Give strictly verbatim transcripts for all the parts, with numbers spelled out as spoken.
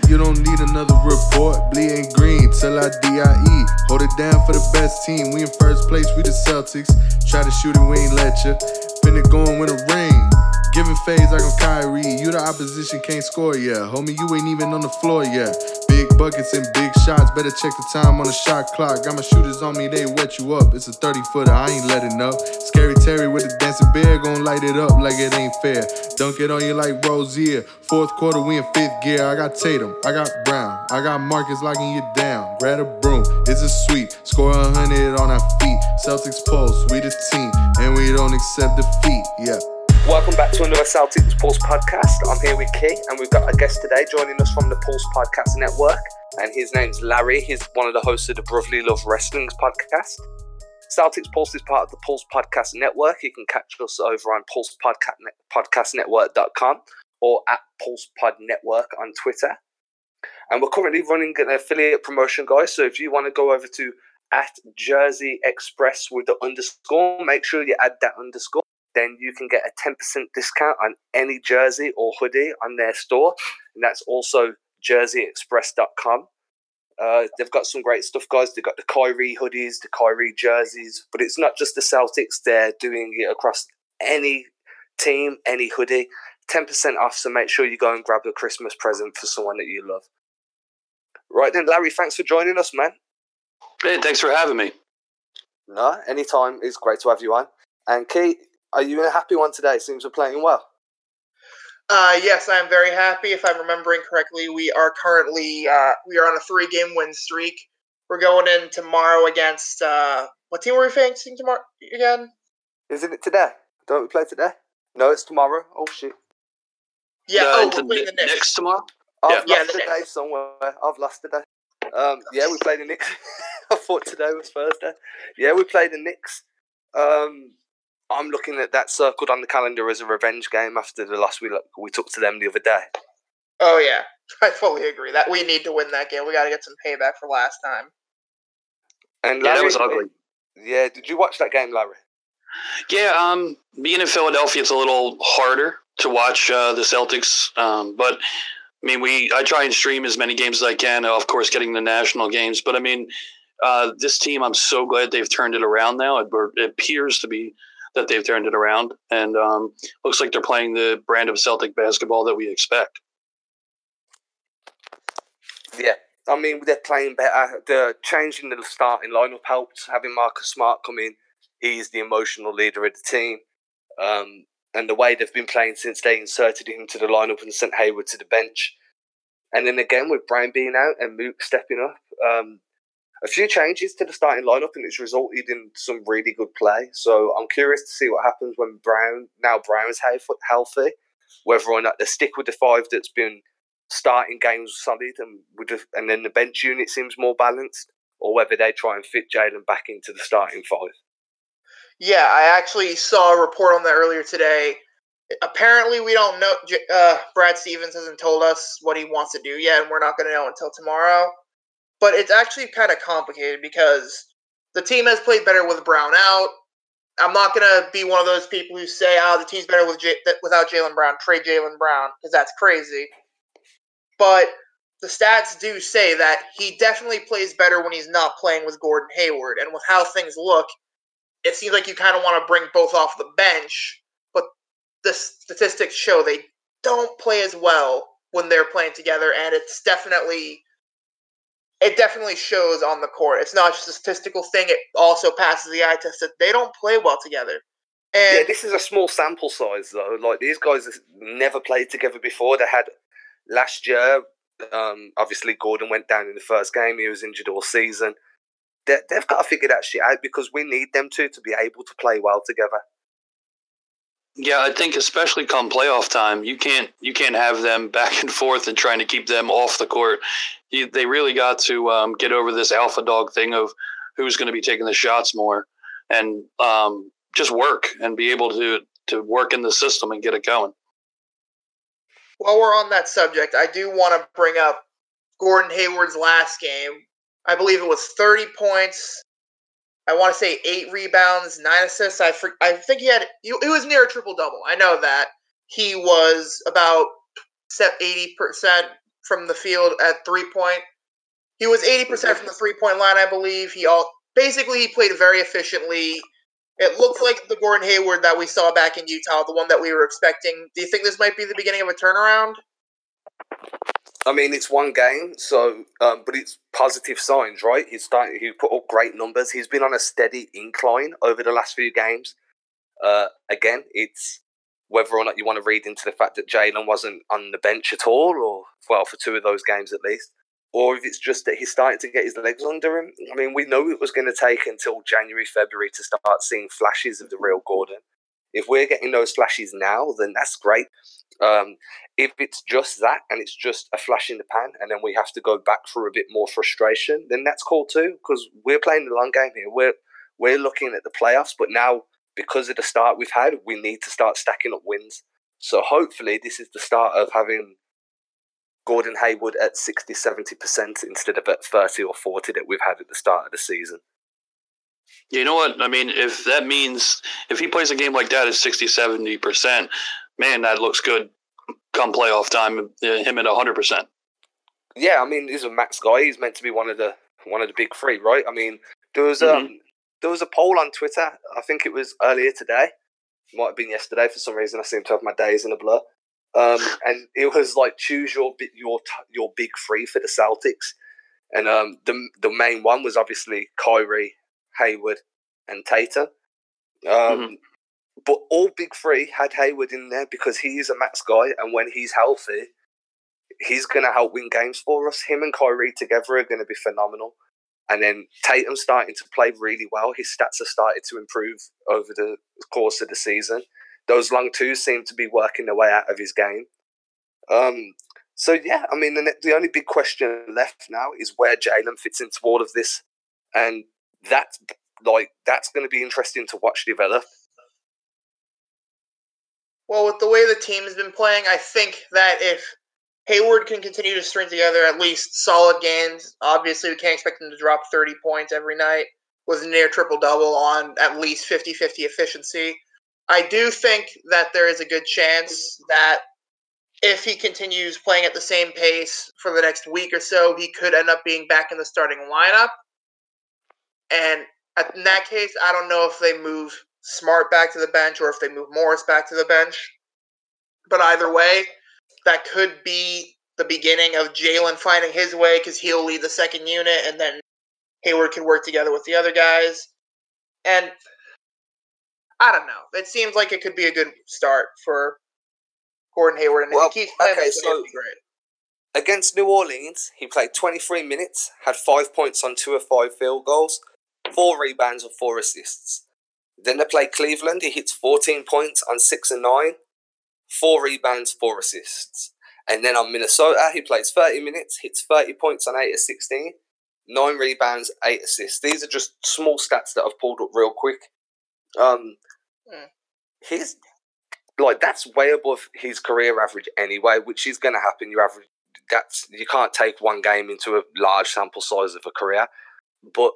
You don't need another report. Bleeding green till I D I E. Hold it down for the best team. We in first place, we the Celtics. Try to shoot it, we ain't let ya. Finna go and win a ring. Giving fades like I'm Kyrie. You the opposition can't score yet. Homie, you ain't even on the floor yet. Big buckets and big shots. Better check the time on the shot clock. Got my shooters on me, they wet you up. It's a thirty footer, I ain't letting up. Scary Terry with the dancing bear. Gon' light it up like it ain't fair. Dunk it on you like Rozier. Fourth quarter, we in fifth gear. I got Tatum, I got Brown. I got Marcus locking you down. Grab a broom, it's a sweep. Score a hundred on our feet. Celtics Pulse, we the team. And we don't accept defeat, yeah. Welcome back to another Celtics Pulse podcast. I'm here with Key, and we've got a guest today joining us from the Pulse Podcast Network, and his name's Larry. He's one of the hosts of the Brotherly Love Wrestling's podcast. Celtics Pulse is part of the Pulse Podcast Network. You can catch us over on pulse podcast network dot com or at Pulse Pod Network on Twitter. And we're currently running an affiliate promotion, guys, so if you want to go over to at Jersey Express with the underscore, make sure you add that underscore. Then you can get a ten percent discount on any jersey or hoodie on their store. And that's also jersey express dot com. Uh, they've got some great stuff, guys. They've got the Kyrie hoodies, the Kyrie jerseys. But it's not just the Celtics. They're doing it across any team, any hoodie. ten percent off, so make sure you go and grab a Christmas present for someone that you love. Right then, Larry, thanks for joining us, man. Hey, thanks for having me. No, anytime. It's great to have you on. And Kate, are you in a happy one today? Seems we're playing well. Uh, yes, I am very happy. If I'm remembering correctly, we are currently uh, we are on a three-game win streak. We're going in tomorrow against uh, what team are we facing tomorrow again? Isn't it today? Don't we play today? No, it's tomorrow. Oh shit. Yeah. Uh, oh, the, we're playing the Knicks. Knicks tomorrow. I've Yeah. lost Yeah, the today Knicks. somewhere. I've lost today. Um, yeah, we played the Knicks. I thought today was Thursday. Yeah, we played the Knicks. Um. I'm looking at that circled on the calendar as a revenge game after the loss we we took to them the other day. Oh yeah, I fully agree that we need to win that game. We got to get some payback for last time. And Yeah, Larry, that was ugly. Yeah, did you watch that game, Larry? Yeah, um, being in Philadelphia, it's a little harder to watch uh, the Celtics. Um, but I mean, we I try and stream as many games as I can. Of course, getting the national games. But I mean, uh, this team, I'm so glad they've turned it around now. It, it appears to be that they've turned it around, and um, looks like they're playing the brand of Celtic basketball that we expect. Yeah, I mean, they're playing better. The changing the starting lineup helped. Having Marcus Smart come in, he's the emotional leader of the team. Um, and the way they've been playing since they inserted him to the lineup and sent Hayward to the bench. And then again, with Brian being out and Mook stepping up, um, a few changes to the starting lineup, and it's resulted in some really good play. So I'm curious to see what happens when Brown, now Brown's healthy, whether or not they stick with the five that's been starting games solid, and with the, and then the bench unit seems more balanced, or whether they try and fit Jalen back into the starting five. Yeah, I actually saw a report on that earlier today. Apparently, we don't know. Uh, Brad Stevens hasn't told us what he wants to do yet, and we're not going to know until tomorrow. But it's actually kind of complicated because the team has played better with Brown out. I'm not going to be one of those people who say, oh, the team's better with J- without Jaylen Brown. Trade Jaylen Brown, because that's crazy. But the stats do say that he definitely plays better when he's not playing with Gordon Hayward. And with how things look, it seems like you kind of want to bring both off the bench. But the statistics show they don't play as well when they're playing together, and it's definitely... It definitely shows on the court. It's not just a statistical thing. It also passes the eye test that they don't play well together. And yeah, this is a small sample size, though. Like, these guys have never played together before. They had last year, um, obviously, Gordon went down in the first game. He was injured all season. They, they've got to figure that shit out because we need them to to be able to play well together. Yeah, I think especially come playoff time, you can't you can't have them back and forth and trying to keep them off the court. You, they really got to um, get over this alpha dog thing of who's going to be taking the shots more, and um, just work and be able to to work in the system and get it going. While we're on that subject, I do want to bring up Gordon Hayward's last game. I believe it was thirty points. I want to say eight rebounds, nine assists. I for, I think he had he, it was near a triple double. I know that he was about eighty percent from the field at three-point. He was eighty percent from the three-point line, I believe. He all basically he played very efficiently. It looked like the Gordon Hayward that we saw back in Utah, the one that we were expecting. Do you think this might be the beginning of a turnaround? I mean, it's one game, so um, but it's positive signs, right? He's starting. He put up great numbers. He's been on a steady incline over the last few games. Uh, again, it's whether or not you want to read into the fact that Jalen wasn't on the bench at all, or well, for two of those games at least, or if it's just that he's starting to get his legs under him. I mean, we know it was going to take until January, February to start seeing flashes of the real Gordon. If we're getting those flashes now, then that's great. Um, if it's just that and it's just a flash in the pan and then we have to go back for a bit more frustration, then that's cool too, because we're playing the long game here. We're, we're looking at the playoffs, but now because of the start we've had, we need to start stacking up wins. So hopefully this is the start of having Gordon Hayward at sixty, seventy percent instead of at thirty or forty that we've had at the start of the season. You know what? I mean, if that means, if he plays a game like that at sixty, seventy percent, man, that looks good come playoff time, him at one hundred percent. Yeah, I mean, he's a max guy. He's meant to be one of the one of the big three, right? I mean, there was mm-hmm. um there was a poll on Twitter, I think it was earlier today, it might have been yesterday for some reason, I seem to have my days in a blur, um, and it was like, choose your your your big three for the Celtics, and um, the the main one was obviously Kyrie, Hayward, and Tatum. Um, mm-hmm. But all big three had Hayward in there because he is a max guy, and when he's healthy, he's going to help win games for us. Him and Kyrie together are going to be phenomenal. And then Tatum's starting to play really well. His stats have started to improve over the course of the season. Those long twos seem to be working their way out of his game. Um, so, yeah, I mean, the, the only big question left now is where Jalen fits into all of this. And that's, like, that's going to be interesting to watch develop. Well, with the way the team has been playing, I think that if Hayward can continue to string together at least solid games, obviously we can't expect him to drop thirty points every night with a near triple-double on at least fifty-fifty efficiency. I do think that there is a good chance that if he continues playing at the same pace for the next week or so, he could end up being back in the starting lineup. And in that case, I don't know if they move Smart back to the bench or if they move Morris back to the bench. But either way, that could be the beginning of Jalen finding his way because he'll lead the second unit and then Hayward can work together with the other guys. And I don't know. It seems like it could be a good start for Gordon Hayward. And well, if he keeps playing, okay, this so way, it'd be great. Against New Orleans, he played twenty-three minutes, had five points on two of five field goals, four rebounds and four assists. Then they play Cleveland. He hits fourteen points on six and nine, four rebounds, four assists. And then on Minnesota, he plays thirty minutes, hits thirty points on eight of sixteen, nine rebounds, eight assists. These are just small stats that I've pulled up real quick. Um, mm. He's like that's way above his career average anyway, which is going to happen. You average that's you can't take one game into a large sample size of a career, but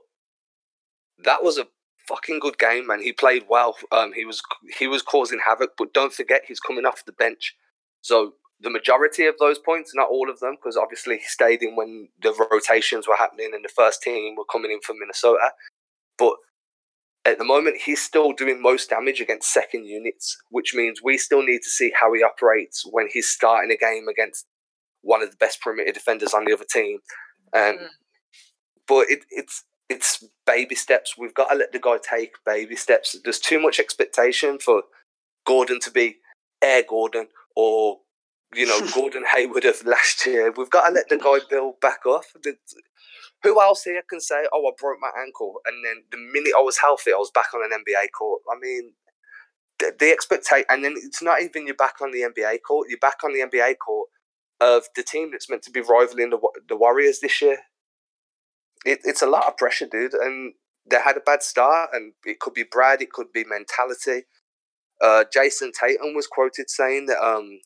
that was a fucking good game, man. He played well. Um, he was he was causing havoc, but don't forget he's coming off the bench. So the majority of those points, not all of them, because obviously he stayed in when the rotations were happening and the first team were coming in from Minnesota. But at the moment, he's still doing most damage against second units, which means we still need to see how he operates when he's starting a game against one of the best perimeter defenders on the other team. Um, mm. But it, it's It's baby steps. We've got to let the guy take baby steps. There's too much expectation for Gordon to be Air Gordon or, you know, Gordon Hayward of last year. We've got to let the guy build back up. Who else here can say, oh, I broke my ankle, and then the minute I was healthy, I was back on an N B A court? I mean, the, the expectation, and then it's not even you're back on the N B A court. You're back on the N B A court of the team that's meant to be rivaling the, the Warriors this year. It, it's a lot of pressure, dude, and they had a bad start, and it could be Brad, it could be mentality. Uh, Jason Tatum was quoted saying that um,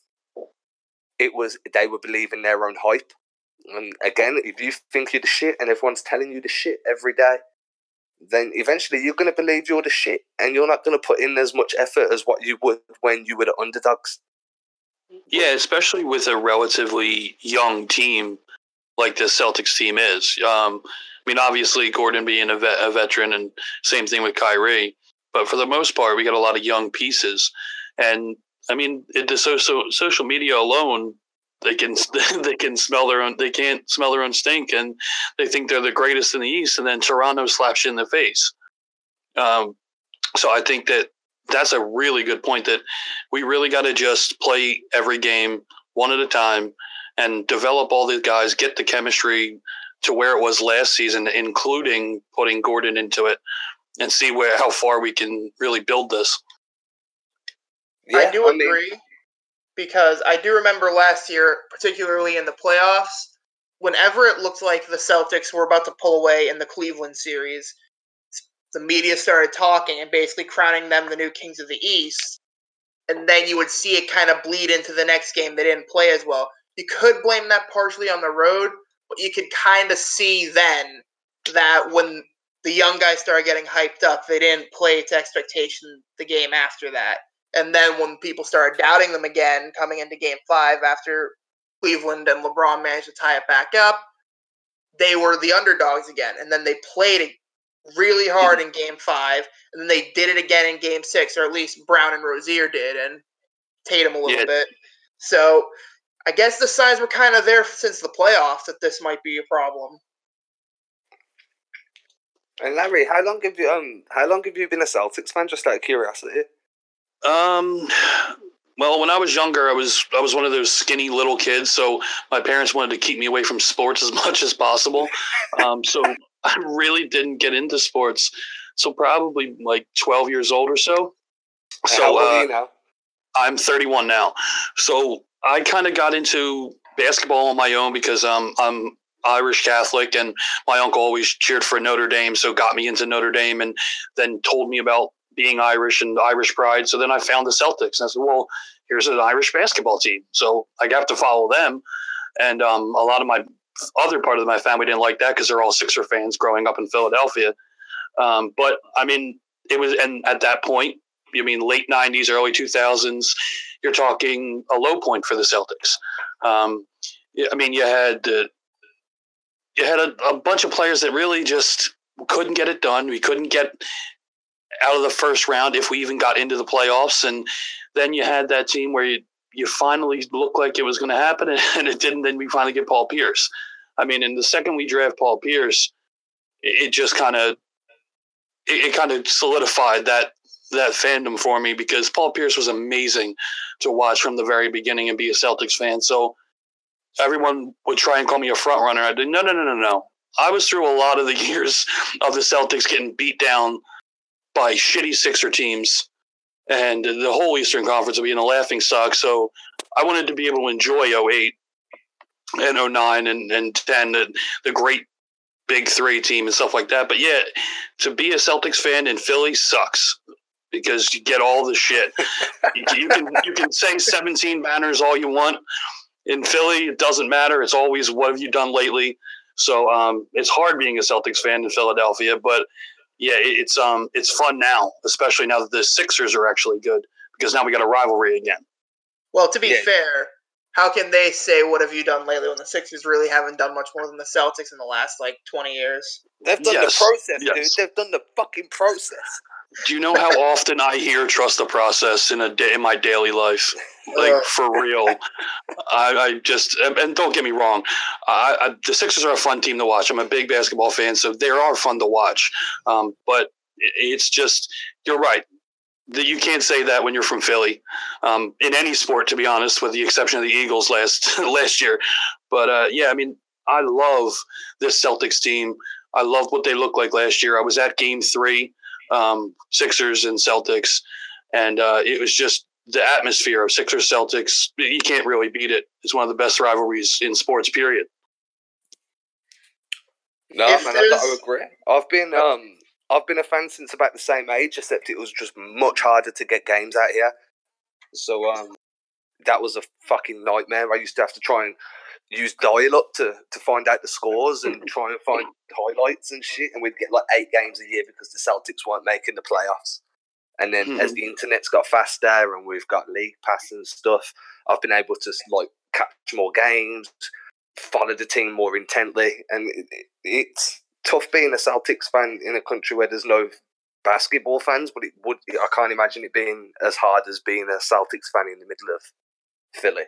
it was they were believing their own hype. And again, if you think you're the shit and everyone's telling you the shit every day, then eventually you're going to believe you're the shit, and you're not going to put in as much effort as what you would when you were the underdogs. Yeah, especially with a relatively young team like this Celtics team is. Um, I mean, obviously Gordon being a, vet, a veteran, and same thing with Kyrie. But for the most part, we got a lot of young pieces, and I mean, it, the social social media alone, they can they can smell their own. They can't smell their own stink, and they think they're the greatest in the East, and then Toronto slaps you in the face. Um, so I think that that's a really good point. That we really got to just play every game one at a time and develop all these guys, get the chemistry to where it was last season, including putting Gordon into it, and see where how far we can really build this. Yeah, I do I agree mean, because I do remember last year, particularly in the playoffs, whenever it looked like the Celtics were about to pull away in the Cleveland series, the media started talking and basically crowning them the new kings of the East, and then you would see it kind of bleed into the next game. They didn't play as well. You could blame that partially on the road, but you could kind of see then that when the young guys started getting hyped up, they didn't play to expectation the game after that. And then when people started doubting them again coming into game five after Cleveland and LeBron managed to tie it back up, they were the underdogs again. And then they played really hard in game five, and then they did it again in game six, or at least Brown and Rozier did, and Tatum a little yeah. bit. So I guess the signs were kind of there since the playoffs that this might be a problem. And Larry, how long have you um how long have you been a Celtics fan? Just out of curiosity. Um, well, when I was younger, I was I was one of those skinny little kids, so my parents wanted to keep me away from sports as much as possible. Um, so I really didn't get into sports. So probably like twelve years old or so. So how old uh, are you now? I'm thirty-one now. So I kind of got into basketball on my own because um, I'm Irish Catholic, and my uncle always cheered for Notre Dame, so got me into Notre Dame, and then told me about being Irish and Irish pride. So then I found the Celtics, and I said, well, here's an Irish basketball team, so I have to follow them. And um, a lot of my other part of my family didn't like that because they're all Sixer fans growing up in Philadelphia. Um, but I mean, it was, and at that point, you mean late nineties, early two thousands, you're talking a low point for the Celtics. Um, I mean, you had uh, you had a, a bunch of players that really just couldn't get it done. We couldn't get out of the first round if we even got into the playoffs. And then you had that team where you, you finally looked like it was going to happen, and it didn't. Then we finally get Paul Pierce. I mean, and the second we draft Paul Pierce, it, it just kind of it, it kind of solidified that that fandom for me, because Paul Pierce was amazing to watch from the very beginning and be a Celtics fan. So everyone would try and call me a front runner. I did no, no, no, no, no. I was through a lot of the years of the Celtics getting beat down by shitty Sixer teams, and the whole Eastern Conference would be in a laughing stock. So I wanted to be able to enjoy oh eight and oh nine and, and ten, the, the great big three team and stuff like that. But yeah, to be a Celtics fan in Philly sucks, because you get all the shit. you, you can you can say seventeen banners all you want. In Philly, it doesn't matter. It's always, what have you done lately? So um, it's hard being a Celtics fan in Philadelphia, but yeah, it's um it's fun now, especially now that the Sixers are actually good, because now we got a rivalry again. Well, to be yeah. fair, how can they say what have you done lately when the Sixers really haven't done much more than the Celtics in the last like twenty years? They've done yes. the process, yes. dude. They've done the fucking process. Do you know how often I hear "trust the process" in a day in my daily life? Like, uh, for real. I, I just, and don't get me wrong, I, I, the Sixers are a fun team to watch. I'm a big basketball fan, so they are fun to watch. Um, but it's just, you're right. That you can't say that when you're from Philly, um, in any sport, to be honest, with the exception of the Eagles last last year. But uh, yeah, I mean, I love this Celtics team. I love what they looked like last year. I was at Game Three. Um, Sixers and Celtics, and uh, it was just the atmosphere of Sixers Celtics. You can't really beat it. It's one of the best rivalries in sports, period. No, if man, I've got to agree. I've been um, I've been a fan since about the same age, except it was just much harder to get games out here. So um, that was a fucking nightmare. I used to have to try and use dial-up to, to find out the scores and try and find highlights and shit, and we'd get like eight games a year because the Celtics weren't making the playoffs. And then Mhm. as the internet's got faster and we've got League Pass and stuff, I've been able to like catch more games, follow the team more intently, and it, it, it's tough being a Celtics fan in a country where there's no basketball fans. But it would I can't imagine it being as hard as being a Celtics fan in the middle of Philly.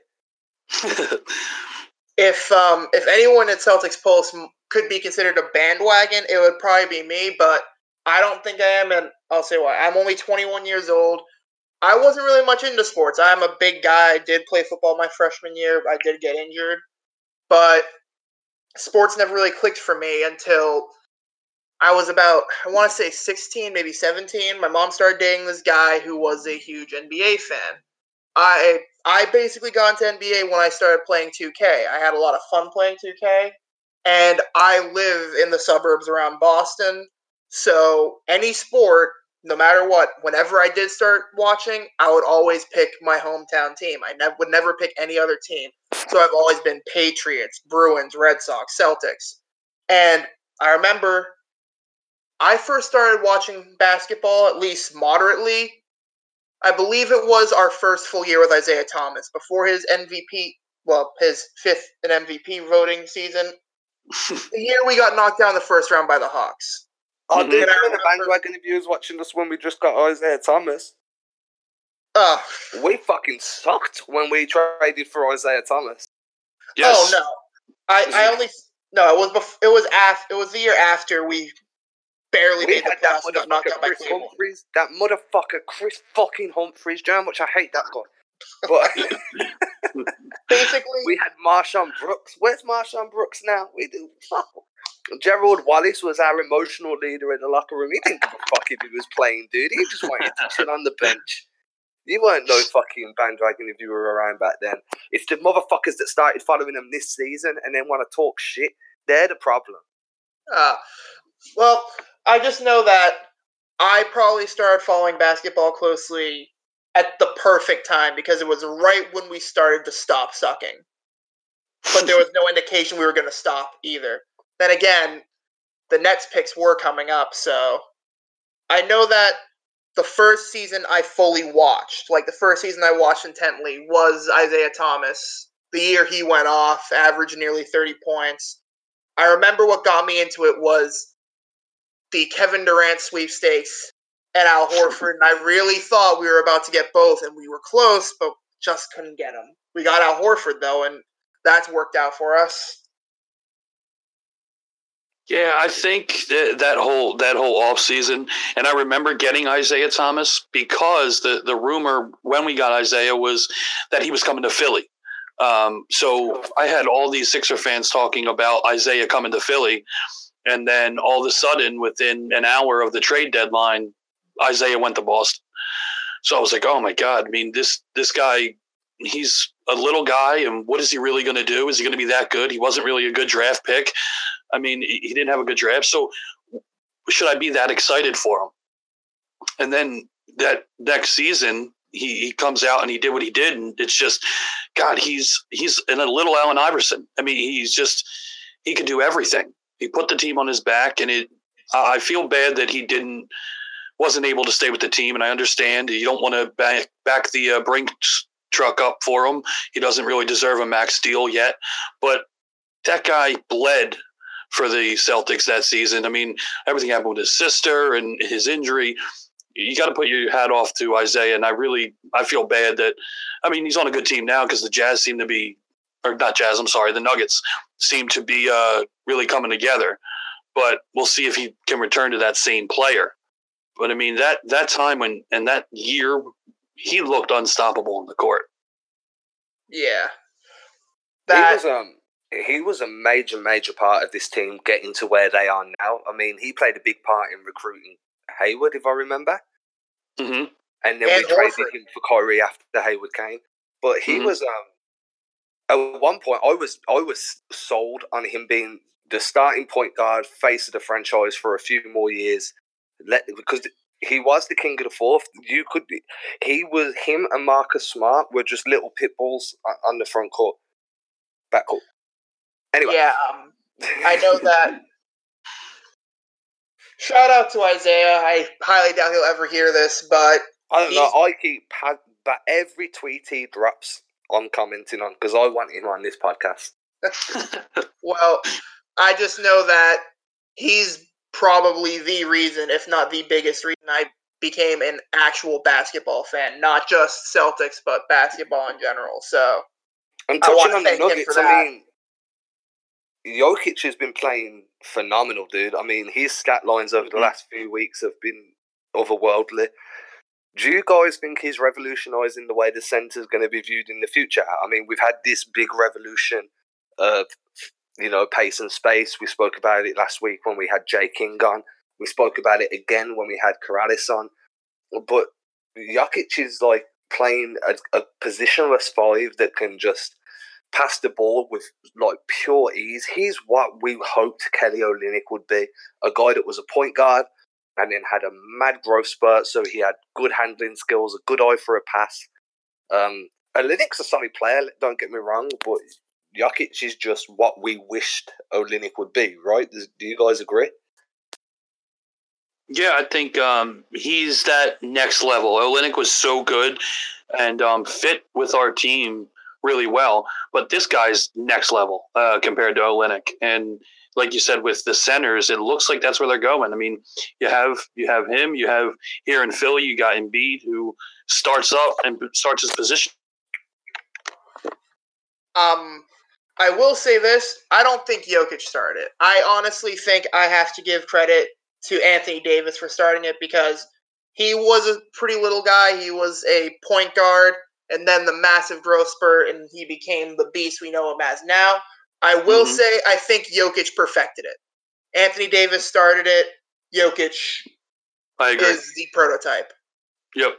If um if anyone at Celtics Pulse m- could be considered a bandwagon, it would probably be me. But I don't think I am, and I'll say why. I'm only twenty-one years old. I wasn't really much into sports. I'm a big guy. I did play football my freshman year. I did get injured, but sports never really clicked for me until I was about, I want to say sixteen, maybe seventeen. My mom started dating this guy who was a huge N B A fan. I I basically got into N B A when I started playing two K. I had a lot of fun playing two K, and I live in the suburbs around Boston. So any sport, no matter what, whenever I did start watching, I would always pick my hometown team. I nev- would never pick any other team. So I've always been Patriots, Bruins, Red Sox, Celtics. And I remember I first started watching basketball, at least moderately. I believe it was our first full year with Isaiah Thomas before his M V P, well, his fifth in M V P voting season. The year we got knocked down in the first round by the Hawks. Oh, Mhm. dude, And I I'm in the remember- bandwagon of viewers watching us when we just got Isaiah Thomas. Uh, We fucking sucked when we traded for Isaiah Thomas. Yes. Oh no, I, I only no. It was bef- it was af- It was the year after we barely We made the had that playoffs and got knocked motherfucker out by Chris Cleveland. Humphries. That motherfucker Chris fucking Humphries. Do you know how much I hate that guy? But Basically, we had Marshawn Brooks. Where's Marshawn Brooks now? We do. Fuck. Gerald Wallace was our emotional leader in the locker room. He didn't give a fuck if he was playing, dude. He just wanted to chill on the bench. You weren't no fucking bandwagon if you were around back then. It's the motherfuckers that started following them this season and then want to talk shit. They're the problem. uh, well, I just know that I probably started following basketball closely at the perfect time because it was right when we started to stop sucking. But there was no indication we were going to stop either. Then again, the Nets picks were coming up, so I know that the first season I fully watched, like the first season I watched intently, was Isaiah Thomas. The year he went off, averaged nearly thirty points. I remember what got me into it was the Kevin Durant sweepstakes and Al Horford, and I really thought we were about to get both, and we were close, but just couldn't get him. We got Al Horford, though, and that's worked out for us. Yeah, I think that, that whole that whole off season, and I remember getting Isaiah Thomas because the, the rumor when we got Isaiah was that he was coming to Philly. Um, so I had all these Sixer fans talking about Isaiah coming to Philly, and then all of a sudden, within an hour of the trade deadline, Isaiah went to Boston. So I was like, oh my God! I mean, this this guy, he's a little guy, and what is he really going to do? Is he going to be that good? He wasn't really a good draft pick. I mean, he didn't have a good draft, so should I be that excited for him? And then that next season, he, he comes out and he did what he did, and it's just, God, he's he's in a little Allen Iverson. I mean, he's just, he could do everything. He put the team on his back, and it. I feel bad that he didn't, wasn't able to stay with the team, and I understand you don't want to back back the uh, Brinks truck up for him. He doesn't really deserve a max deal yet, but that guy bled for the Celtics that season. I mean, everything happened with his sister and his injury. You got to put your hat off to Isaiah, and I really, I feel bad that, I mean, he's on a good team now because the Jazz seem to be, or not Jazz, I'm sorry, the Nuggets seem to be uh, really coming together. But we'll see if he can return to that same player. But I mean, that that time when, and that year, he looked unstoppable on the court. Yeah. He That, was um he was a major, major part of this team getting to where they are now. I mean, he played a big part in recruiting Hayward, if I remember. Mm-hmm. And then And we traded Horford. him for Kyrie after Hayward came. But he Mhm. was um at one point I was I was sold on him being the starting point guard, face of the franchise for a few more years. Let because he was the king of the fourth. You could he was him and Marcus Smart were just little pit bulls on the front court, back court. Anyway, yeah, um, I know that Shout out to Isaiah. I highly doubt he'll ever hear this, but I don't he's- know. I keep pad, but every tweet he drops, I'm commenting on because I want him on this podcast. well, I just know that he's probably the reason, if not the biggest reason, I became an actual basketball fan, not just Celtics, but basketball in general. So, And I touching wanna on the thank him Nuggets, for I that. mean, Jokic has been playing phenomenal, dude. I mean, his stat lines over the last few weeks have been otherworldly. Do you guys think he's revolutionising the way the centre is going to be viewed in the future? I mean, we've had this big revolution of, you know, pace and space. We spoke about it last week when we had Jay King on. We spoke about it again when we had Corrales on. But Jokic is like playing a, a positionless five that can just pass the ball with like pure ease. He's what we hoped Kelly Olynyk would be, a guy that was a point guard and then had a mad growth spurt, so he had good handling skills, a good eye for a pass. Um, Olynyk's a solid player, don't get me wrong, but Jokic is just what we wished Olynyk would be, right? Do you guys agree? Yeah, I think um, he's that next level. Olynyk was so good and um, fit with our team really well, but this guy's next level uh, compared to Olynyk. And like you said, with the centers, it looks like that's where they're going. I mean, you have you have him, you have here in Philly, you got Embiid, who starts up and starts his position. Um, I will say this: I don't think Jokic started it. I honestly think I have to give credit to Anthony Davis for starting it because he was a pretty little guy. He was a point guard, and then the massive growth spurt, and he became the beast we know him as now. I will Mhm. say I think Jokic perfected it. Anthony Davis started it. Jokic I agree. is the prototype. Yep.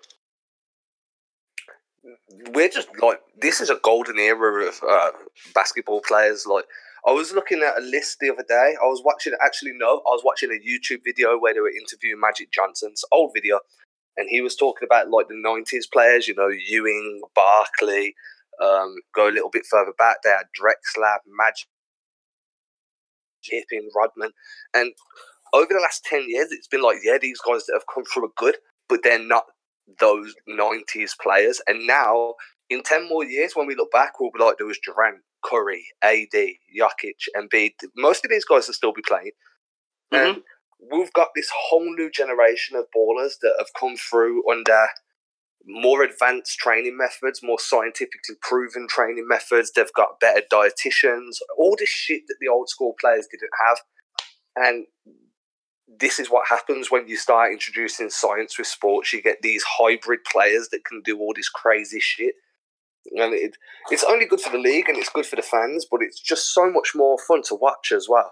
We're just like, this is a golden era of uh, basketball players. Like, I was looking at a list the other day. I was watching, actually, no, I was watching a YouTube video where they were interviewing Magic Johnson's old video, and he was talking about like the nineties players, you know, Ewing, Barkley. Um, go a little bit further back, they had Drexler, Magic, Pippen, Rodman, and over the last ten years, it's been like, yeah, these guys that have come through are good, but they're not those nineties players. And now, in ten more years, when we look back, we'll be like, there was Durant, Curry, A D, Jokic, Embiid. Most of these guys will still be playing. Mhm. And we've got this whole new generation of ballers that have come through under more advanced training methods, more scientifically proven training methods. They've got better dietitians, all this shit that the old school players didn't have. And this is what happens when you start introducing science with sports. You get these hybrid players that can do all this crazy shit. And it, it's only good for the league and it's good for the fans, but it's just so much more fun to watch as well.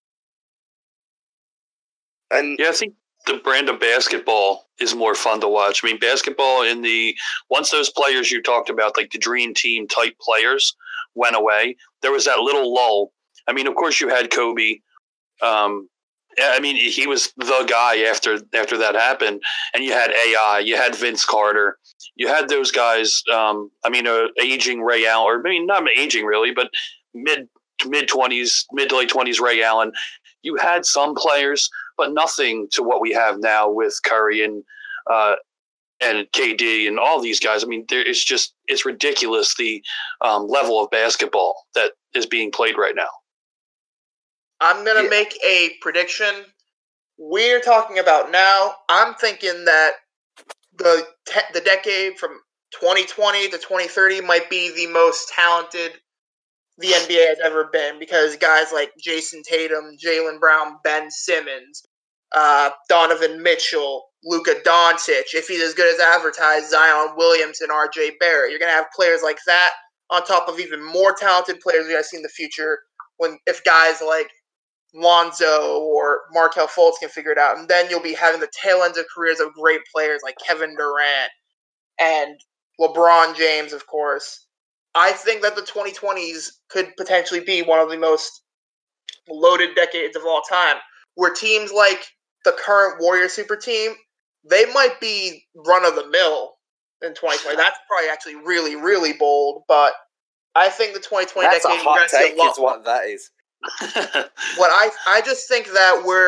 And Yeah, I think the brand of basketball is more fun to watch. I mean, basketball in the once those players you talked about, like the dream team type players, went away, there was that little lull. I mean, of course, you had Kobe. Um, I mean, he was the guy after after that happened, and you had A I, you had Vince Carter, you had those guys. Um, I mean, uh, aging Ray Allen, or I mean, not aging really, but mid mid twenties, mid to late twenties Ray Allen. You had some players, but nothing to what we have now with Curry and uh, and K D and all these guys. I mean, there, it's just it's ridiculous the um, level of basketball that is being played right now. I'm going to Yeah. make a prediction. We're talking about now. I'm thinking that the te- the decade from twenty twenty to twenty thirty might be the most talented the N B A has ever been because guys like Jason Tatum, Jaylen Brown, Ben Simmons, uh, Donovan Mitchell, Luka Doncic, if he's as good as advertised, Zion Williamson, R J Barrett. You're going to have players like that on top of even more talented players we're going to see in the future when if guys like Lonzo or Markelle Fultz can figure it out. And then you'll be having the tail ends of careers of great players like Kevin Durant and LeBron James, of course. I think that the twenty twenties could potentially be one of the most loaded decades of all time, where teams like the current Warrior super team, they might be run-of-the-mill in twenty twenty. That's probably actually really, really bold, but I think the twenty twenty that's a decade, we're hot going to see take a lot is what that is. What I I just think that we're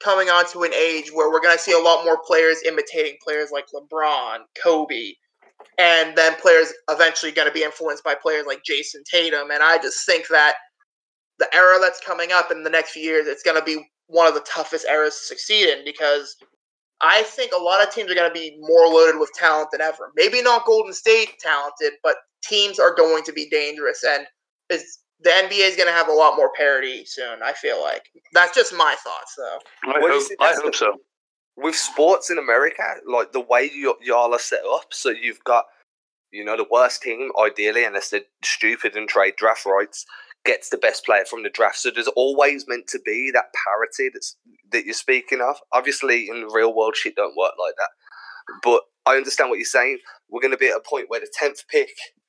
coming onto an age where we're going to see a lot more players imitating players like LeBron, Kobe, and then players eventually going to be influenced by players like Jason Tatum. And I just think that the era that's coming up in the next few years, it's going to be one of the toughest eras to succeed in, because I think a lot of teams are going to be more loaded with talent than ever. Maybe not Golden State talented, but teams are going to be dangerous, and it's, the N B A is going to have a lot more parity soon, I feel like. That's just my thoughts, though. I Well, you hope, see, I that's hope the- so. With sports in America, like the way you, y'all are set up, so you've got, you know, the worst team, ideally, unless they're stupid and trade draft rights, gets the best player from the draft. So there's always meant to be that parity that's that you're speaking of. Obviously, in the real world, shit don't work like that. But I understand what you're saying. We're going to be at a point where the tenth pick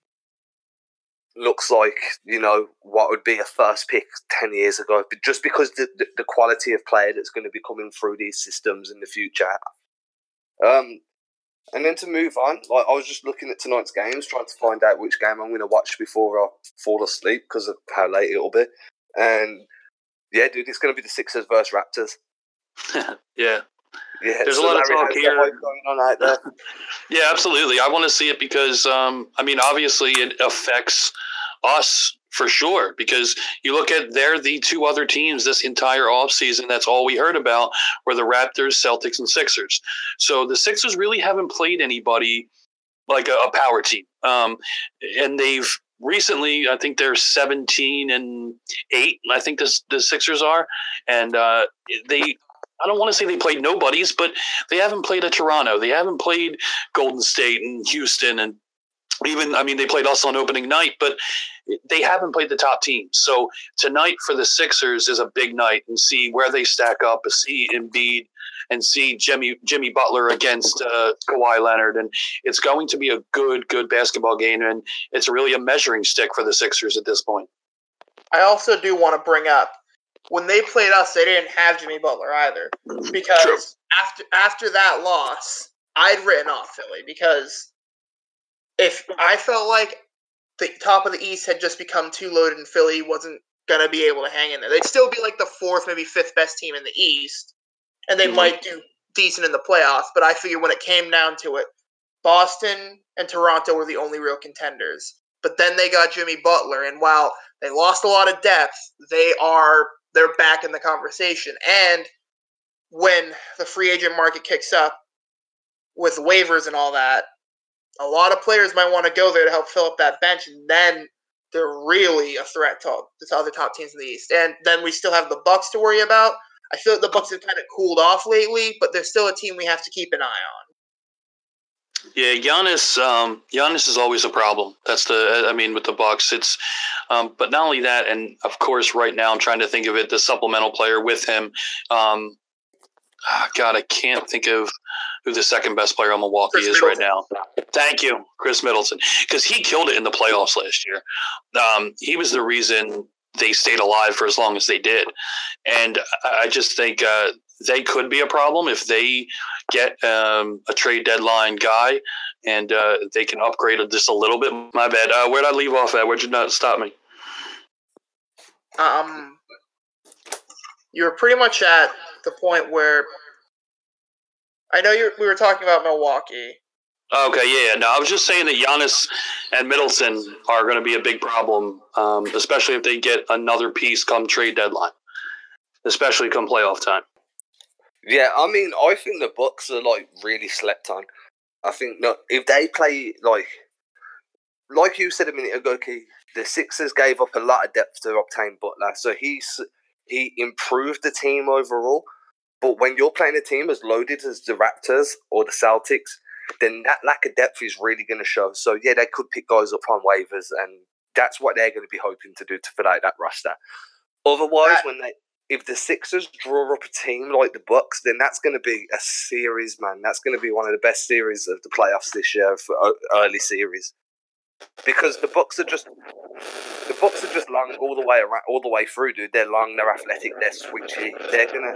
looks like, you know, what would be a first pick ten years ago, but just because the, the, the quality of player that's going to be coming through these systems in the future. Um, and then to move on, like I was just looking at tonight's games, trying to find out which game I'm going to watch before I fall asleep because of how late it'll be. And yeah, dude, it's going to be the Sixers versus Raptors. Yeah. Yeah, There's so a lot of Larry, talk how's the here. hype going on out there? Yeah, absolutely. I want to see it because, um, I mean, obviously it affects us for sure, because you look at they're the two other teams this entire offseason. That's all we heard about were the Raptors, Celtics, and Sixers. So the Sixers really haven't played anybody like a, a power team. Um, and they've recently, I think they're seventeen and eight, I think this, the Sixers are. And uh, they... I don't want to say they played nobodies, but they haven't played a Toronto. They haven't played Golden State and Houston. And even, I mean, they played us on opening night, but they haven't played the top teams. So tonight for the Sixers is a big night, and see where they stack up, see Embiid, and see Jimmy, Jimmy Butler against uh, Kawhi Leonard. And it's going to be a good, good basketball game. And it's really a measuring stick for the Sixers at this point. I also do want to bring up, when they played us, they didn't have Jimmy Butler either. Because True. after after that loss, I'd written off Philly, because if I felt like the top of the East had just become too loaded and Philly wasn't going to be able to hang in there. They'd still be like the fourth, maybe fifth best team in the East, and they Mhm. might do decent in the playoffs. But I figured when it came down to it, Boston and Toronto were the only real contenders. But then they got Jimmy Butler, and while they lost a lot of depth, they are they're back in the conversation. And when the free agent market kicks up with waivers and all that, a lot of players might want to go there to help fill up that bench, and then they're really a threat to, to other top teams in the East. And then we still have the Bucks to worry about. I feel like the Bucks have kind of cooled off lately, but they're still a team we have to keep an eye on. Yeah, Giannis. Um, Giannis is always a problem. That's the. I mean, with the Bucks, it's. Um, but not only that, and of course, right now I'm trying to think of it. The supplemental player with him. Um, oh God, I can't think of who the second best player on Milwaukee Chris is right Middleton. now. Thank you, Chris Middleton, because he killed it in the playoffs last year. Um, he was the reason they stayed alive for as long as they did, and I just think uh, they could be a problem if they get um, a trade deadline guy and uh, they can upgrade it just a little bit. My bad. Uh, where'd I leave off at? Where'd you not stop me? Um, you were pretty much at the point where I know you we were talking about Milwaukee. Okay, yeah, no, I was just saying that Giannis and Middleton are going to be a big problem, um, especially if they get another piece come trade deadline, especially come playoff time. Yeah, I mean, I think the Bucks are like really slept on. I think no, if they play like, like you said a minute ago, Keith, the Sixers gave up a lot of depth to obtain Butler, so he's he improved the team overall. But when you're playing a team as loaded as the Raptors or the Celtics, then that lack of depth is really going to show. So yeah, they could pick guys up on waivers, and that's what they're going to be hoping to do to fill out that roster. Otherwise, That- when they if the Sixers draw up a team like the Bucks, then that's going to be a series, man. That's going to be one of the best series of the playoffs this year for early series, because the Bucks are just the Bucks are just long all the way around, all the way through, dude. They're long, they're athletic, they're switchy. They're gonna.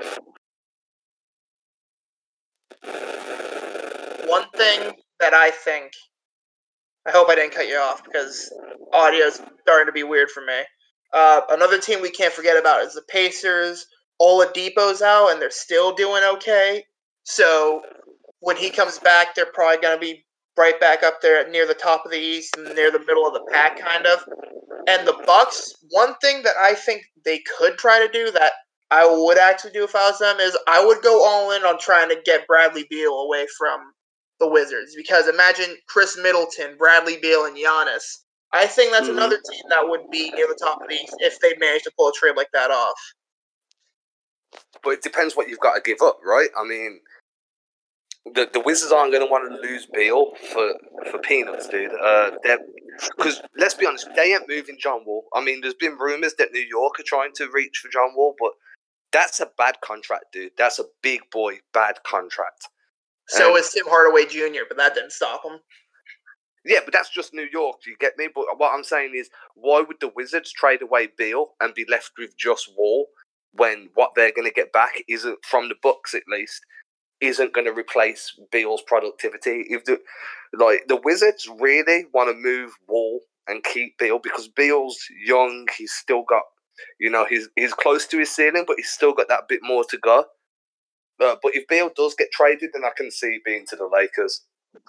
One thing that I think, I hope I didn't cut you off because audio's starting to be weird for me. Uh, another team we can't forget about is the Pacers. Oladipo's out, and they're still doing okay. So when he comes back, they're probably going to be right back up there near the top of the East and near the middle of the pack, kind of. And the Bucks, one thing that I think they could try to do that I would actually do if I was them is I would go all in on trying to get Bradley Beal away from the Wizards. Because imagine Chris Middleton, Bradley Beal, and Giannis. I think that's mm-hmm. another team that would be near the top of the East if they managed to pull a trade like that off. But it depends what you've got to give up, right? I mean, the the Wizards aren't going to want to lose Beal for, for peanuts, dude. Uh, because let's be honest, they ain't moving John Wall. I mean, there's been rumors that New York are trying to reach for John Wall, but that's a bad contract, dude. That's a big boy bad contract. So and, is Tim Hardaway Junior, but that didn't stop him. Yeah, but that's just New York. Do you get me? But what I'm saying is, why would the Wizards trade away Beal and be left with just Wall when what they're going to get back isn't, from the Bucks at least, isn't going to replace Beal's productivity? If the like the Wizards really want to move Wall and keep Beal because Beal's young, he's still got, you know, he's he's close to his ceiling, but he's still got that bit more to go. Uh, but if Beal does get traded, then I can see being to the Lakers.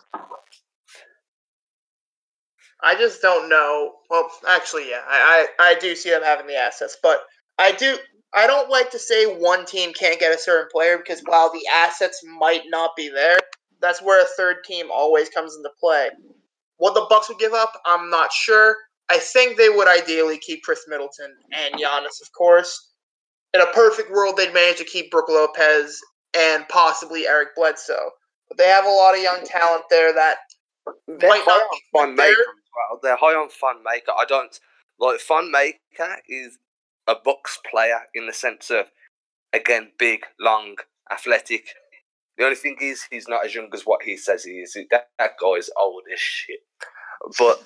I just don't know. Well, actually, yeah, I, I, I do see them having the assets, but I do. I don't like to say one team can't get a certain player because while the assets might not be there, that's where a third team always comes into play. What the Bucks would give up, I'm not sure. I think they would ideally keep Chris Middleton and Giannis, of course. In a perfect world, they'd manage to keep Brook Lopez and possibly Eric Bledsoe. But they have a lot of young talent there that They're might high not on be Fun there. Maker as well. They're high on Fun Maker. I don't like Fun Maker is a Bucks player in the sense of, again, big, long, athletic. The only thing is he's not as young as what he says he is. That, that guy is old as shit. But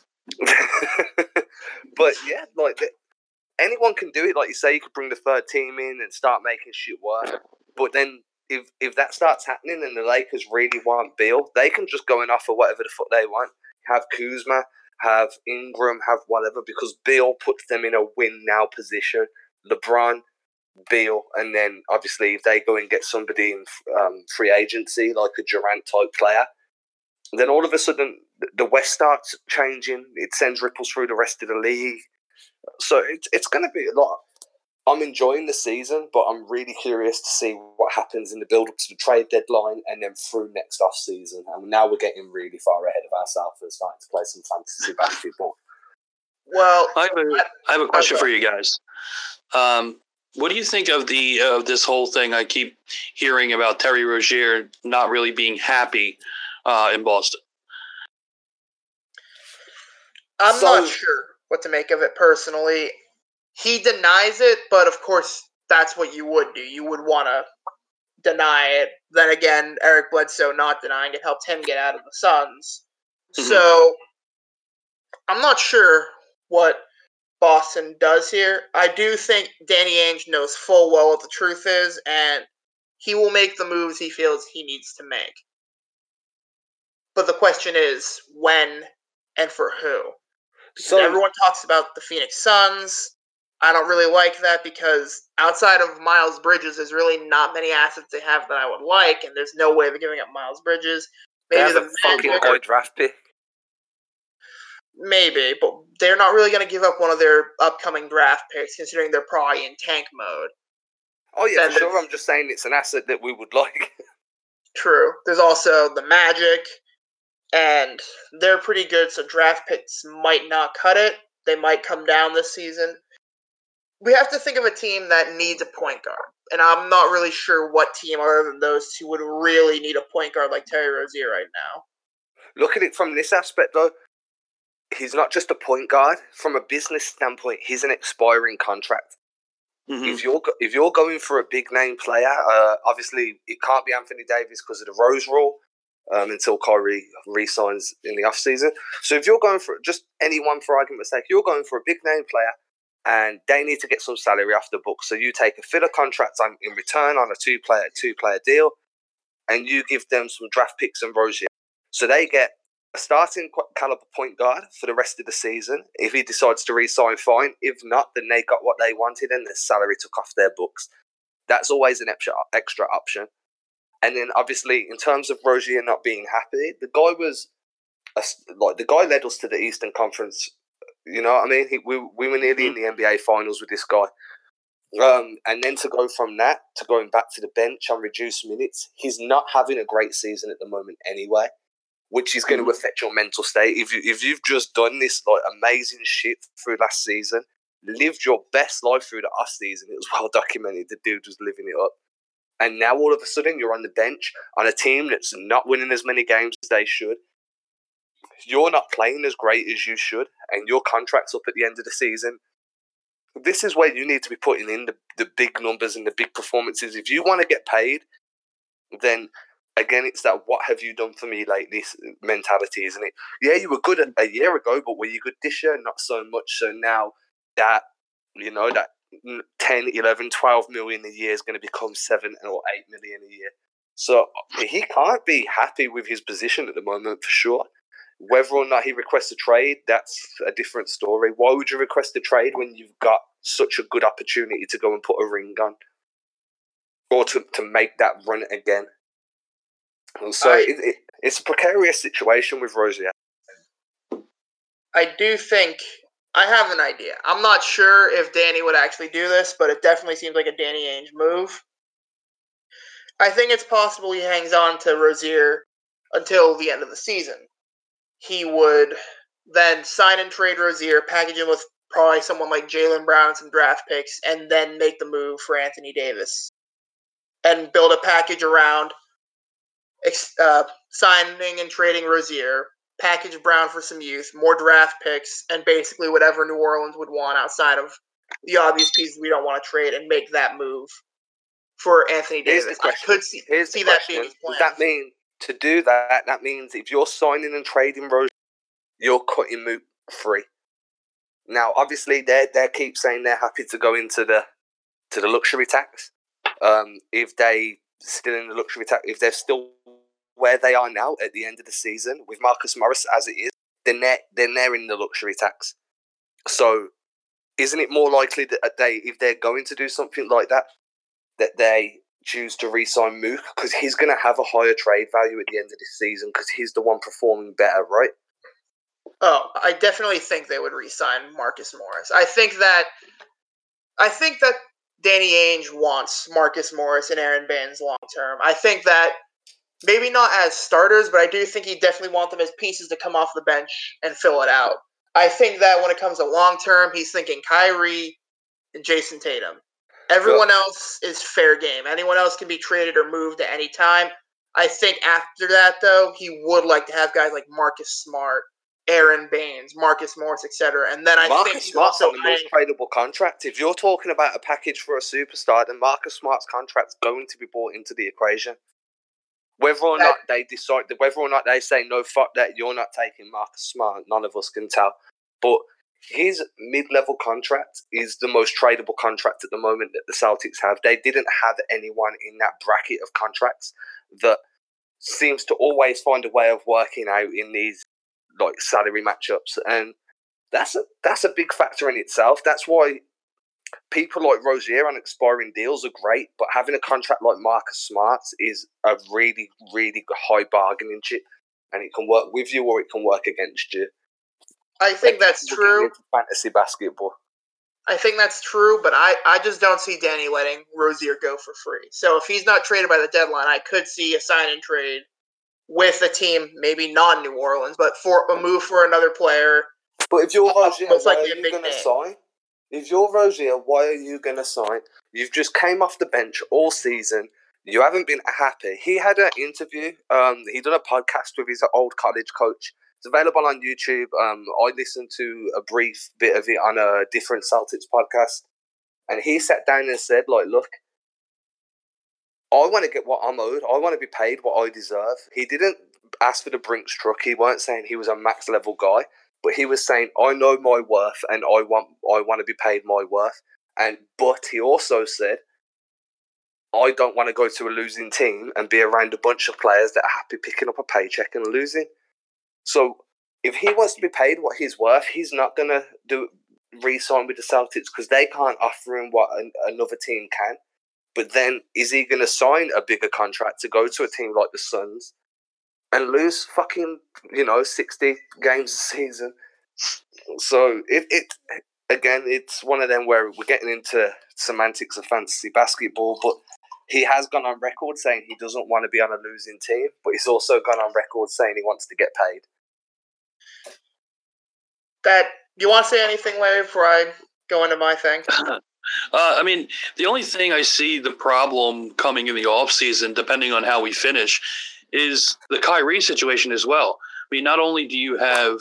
but yeah, like the, anyone can do it. Like you say, you could bring the third team in and start making shit work. But then if if that starts happening and the Lakers really want Beal, they can just go and offer whatever the fuck they want. Have Kuzma, have Ingram, have whatever, because Beal puts them in a win now position. LeBron, Beal, and then obviously if they go and get somebody in um, free agency like a Durant type player, then all of a sudden the West starts changing. It sends ripples through the rest of the league. So it's it's going to be a lot. I'm enjoying the season, but I'm really curious to see what happens in the build-up to the trade deadline and then through next off-season. And now we're getting really far ahead of ourselves and starting to play some fantasy basketball. Well, I have a, I have a question for you guys. Um, what do you think of the of this whole thing? I keep hearing about Terry Rozier not really being happy uh, in Boston. I'm So- not sure what to make of it personally. He denies it, but of course, that's what you would do. You would want to deny it. Then again, Eric Bledsoe not denying it helped him get out of the Suns. Mm-hmm. So, I'm not sure what Boston does here. I do think Danny Ainge knows full well what the truth is, and he will make the moves he feels he needs to make. But the question is, when and for who? So everyone talks about the Phoenix Suns. I don't really like that because outside of Miles Bridges, there's really not many assets they have that I would like, and there's no way they're giving up Miles Bridges. Maybe they have the a fucking high draft pick. Maybe, but they're not really going to give up one of their upcoming draft picks, considering they're probably in tank mode. Oh yeah, then for sure. I'm just saying it's an asset that we would like. True. There's also the Magic, and they're pretty good, so draft picks might not cut it. They might come down this season. We have to think of a team that needs a point guard, and I'm not really sure what team other than those two would really need a point guard like Terry Rozier right now. Look at it from this aspect, though. He's not just a point guard. From a business standpoint, he's an expiring contract. Mm-hmm. If you're if you're going for a big name player, uh, obviously it can't be Anthony Davis because of the Rose Rule um, until Kyrie re-signs in the off season. So if you're going for just anyone, for argument's sake, you're going for a big name player, and they need to get some salary off the books. So you take a filler contract on in return on a two player two player deal, and you give them some draft picks and Rozier. So they get a starting caliber point guard for the rest of the season. If he decides to re-sign, fine. If not, then they got what they wanted and the salary took off their books. That's always an extra extra option. And then obviously, in terms of Rozier not being happy, the guy was a, like the guy led us to the Eastern Conference. You know what I mean? He, we we were nearly in the N B A Finals with this guy. Um, and then to go from that to going back to the bench on reduced minutes, he's not having a great season at the moment anyway, which is going mm-hmm. to affect your mental state. If you if you've just done this like amazing shit through last season, lived your best life through the off season, it was well documented. The dude was living it up. And now all of a sudden you're on the bench on a team that's not winning as many games as they should. You're not playing as great as you should, and your contract's up at the end of the season. This is where you need to be putting in the, the big numbers and the big performances. If you want to get paid, then again, it's that what have you done for me lately mentality, isn't it? Yeah, you were good a, a year ago, but were you good this year? Not so much. So now that, you know, that ten, eleven, twelve million a year is going to become seven or eight million a year. So he can't be happy with his position at the moment for sure. Whether or not he requests a trade, that's a different story. Why would you request a trade when you've got such a good opportunity to go and put a ring on? Or to, to make that run again? And so I, it, it, it's a precarious situation with Rozier. I do think... I have an idea. I'm not sure if Danny would actually do this, but it definitely seems like a Danny Ainge move. I think it's possible he hangs on to Rozier until the end of the season. He would then sign and trade Rozier, package him with probably someone like Jaylen Brown and some draft picks, and then make the move for Anthony Davis. And build a package around uh, signing and trading Rozier, package Brown for some youth, more draft picks, and basically whatever New Orleans would want outside of the obvious pieces we don't want to trade, and make that move for Anthony Davis. Here's the question. I could see, Here's see the that question. being his plan. Does that mean to do that, that means if you're signing and trading Rozier, you're cutting Mook free? Now, obviously, they they keep saying they're happy to go into the to the luxury tax. Um, if they still in the luxury tax, if they're still where they are now at the end of the season with Marcus Morris as it is, then they're, then they're in the luxury tax. So isn't it more likely that they, if they're going to do something like that, that they choose to re-sign Mook? Because he's going to have a higher trade value at the end of this season because he's the one performing better, right? Oh, I definitely think they would re-sign Marcus Morris. I think that I think that Danny Ainge wants Marcus Morris and Aaron Baines long-term. I think that maybe not as starters, but I do think he definitely wants them as pieces to come off the bench and fill it out. I think that when it comes to long-term, he's thinking Kyrie and Jason Tatum. Everyone sure. else is fair game. Anyone else can be traded or moved at any time. I think after that, though, he would like to have guys like Marcus Smart, Aaron Baines, Marcus Morris, et cetera. And then I Marcus think he's Smart's also on the most tradable contract. If you're talking about a package for a superstar, then Marcus Smart's contract's going to be brought into the equation. Whether or that, not they decide, whether or not they say, no, fuck that, you're not taking Marcus Smart, none of us can tell. But his mid-level contract is the most tradable contract at the moment that the Celtics have. They didn't have anyone in that bracket of contracts that seems to always find a way of working out in these like salary matchups. And that's a, that's a big factor in itself. That's why people like Rozier on expiring deals are great, but having a contract like Marcus Smart is a really, really high bargaining chip, and it can work with you or it can work against you. I think like, that's true. Fantasy basketball. I think that's true, but I, I just don't see Danny letting Rozier go for free. So if he's not traded by the deadline, I could see a sign and trade with a team, maybe not New Orleans, but for a move for another player. But if you're Rozier, uh, why are you going to sign? If you're Rozier, why are you going to sign? You've just came off the bench all season. You haven't been happy. He had an interview. Um, he done a podcast with his old college coach. It's available on YouTube. Um, I listened to a brief bit of it on a different Celtics podcast. And he sat down and said, like, look, I want to get what I'm owed. I want to be paid what I deserve. He didn't ask for the Brinks truck. He weren't saying he was a max level guy. But he was saying, I know my worth and I want I want to be paid my worth. And but he also said, I don't want to go to a losing team and be around a bunch of players that are happy picking up a paycheck and losing. So if he wants to be paid what he's worth, he's not going to do re-sign with the Celtics because they can't offer him what an, another team can. But then, is he going to sign a bigger contract to go to a team like the Suns and lose fucking, you know, sixty games a season? So, it, it again, it's one of them where we're getting into semantics of fantasy basketball, but he has gone on record saying he doesn't want to be on a losing team, but he's also gone on record saying he wants to get paid. That, you want to say anything, Larry, before I go into my thing? Uh, I mean, the only thing I see the problem coming in the offseason, depending on how we finish, is the Kyrie situation as well. I mean, not only do you have